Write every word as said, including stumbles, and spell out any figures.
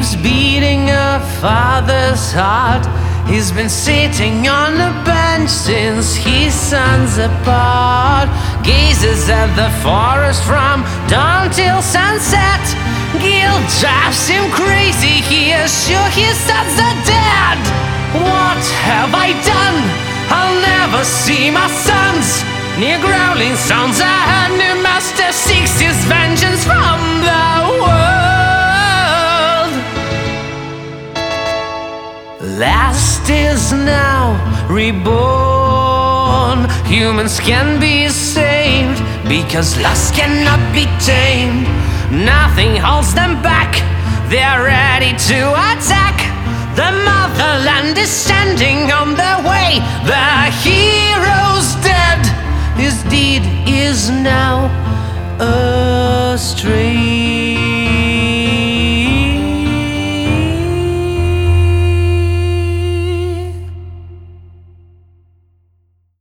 keeps beating a father's heart. He's been sitting on a bench since his son's apart. Gazes at the forest from dawn till sunset. Guilt drives him crazy, he is sure his sons are dead. What have I done? I'll never see my sons. Near growling sounds I heard, new master seeks his vengeance from the world. Last is now reborn. Humans can be saved because lust cannot be tamed. Nothing holds them back, they're ready to attack. The motherland is standing on their way. The hero's dead, his deed is now over.